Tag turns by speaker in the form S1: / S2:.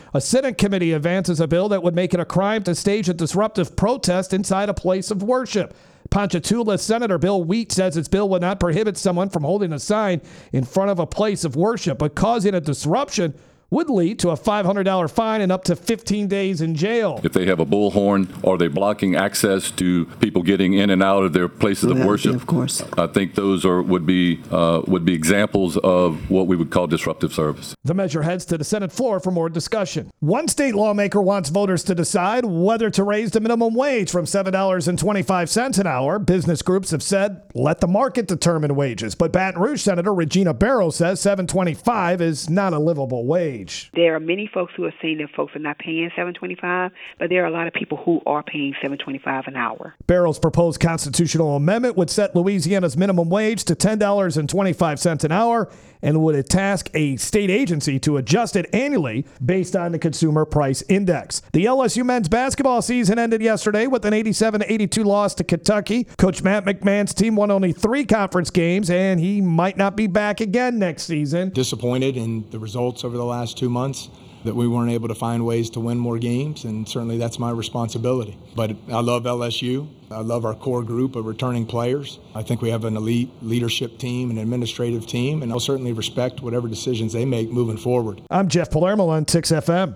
S1: A Senate committee advances a bill that would make it a crime to stage a disruptive protest inside a place of worship. Ponchatoula Senator Bill Wheat says his bill would not prohibit someone from holding a sign in front of a place of worship, but causing a disruption would lead to a $500 fine and up to 15 days in jail.
S2: If they have a bullhorn or they're blocking access to people getting in and out of their places of worship,
S3: of course.
S2: I think those would be examples of what we would call disruptive service.
S1: The measure heads to the Senate floor for more discussion. One state lawmaker wants voters to decide whether to raise the minimum wage from $7.25 an hour. Business groups have said, let the market determine wages. But Baton Rouge Senator Regina Barrow says $7.25 is not a livable wage.
S4: There are many folks who are saying that folks are not paying $7.25, but there are a lot of people who are paying $7.25 an hour.
S1: Barrow's proposed constitutional amendment would set Louisiana's minimum wage to $10.25 an hour and would task a state agency to adjust it annually based on the Consumer Price Index. The LSU men's basketball season ended yesterday with an 87-82 loss to Kentucky. Coach Matt McMahon's team won only 3 conference games, and he might not be back again next season.
S5: Disappointed in the results over the last 2 months, that we weren't able to find ways to win more games, and certainly that's my responsibility. But I love LSU. I love our core group of returning players. I think we have an elite leadership team, an administrative team, and I'll certainly respect whatever decisions they make moving forward.
S1: I'm Jeff Palermo on 6FM.